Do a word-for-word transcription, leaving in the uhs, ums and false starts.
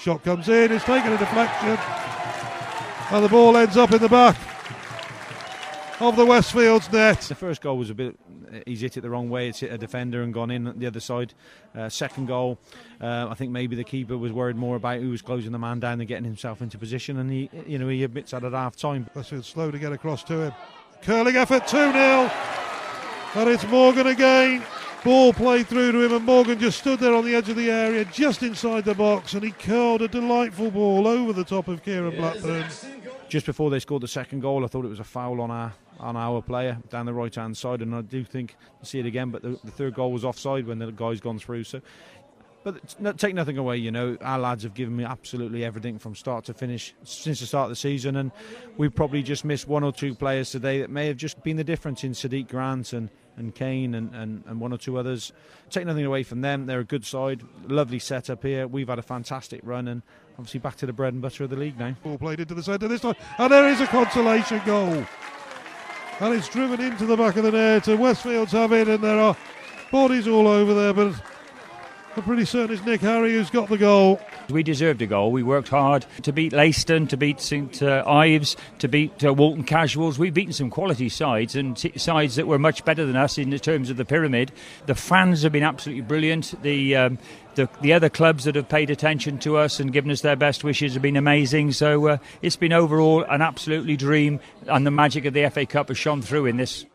Shot comes in, it's taken a deflection, and the ball ends up in the back of the Westfield's net. The first goal was a bit, he's hit it the wrong way, it's hit a defender and gone in at the other side. Uh, second goal, uh, I think maybe the keeper was worried more about who was closing the man down than getting himself into position, and he, you know, he admits that at half time. Westfield slow to get across to him. Curling effort, two nil, and it's Morgan again. Ball played through to him, and Morgan just stood there on the edge of the area, just inside the box, and he curled a delightful ball over the top of Kieran Blackburn. Just before they scored the second goal, I thought it was a foul on our on our player down the right hand side, and I do think you see it again, but the, the third goal was offside when the guy's gone through. So, but no, take nothing away, you know, our lads have given me absolutely everything from start to finish since the start of the season, and we've probably just missed one or two players today that may have just been the difference in Sadiq Grant and and Kane and, and, and one or two others. Take nothing away from them, they're a good side, lovely setup here, we've had a fantastic run, and obviously back to the bread and butter of the league now. Ball played into the centre this time, and there is a consolation goal, and it's driven into the back of the net, and Westfield's have it, and there are bodies all over there, but I'm pretty certain it's Nick Harry who's got the goal. We deserved a goal. We worked hard to beat Leiston, to beat Saint Uh, Ives, to beat uh, Walton Casuals. We've beaten some quality sides, and t- sides that were much better than us in terms of the pyramid. The fans have been absolutely brilliant. The, um, the the other clubs that have paid attention to us and given us their best wishes have been amazing. So uh, it's been overall an absolutely dream, and the magic of the F A Cup has shone through in this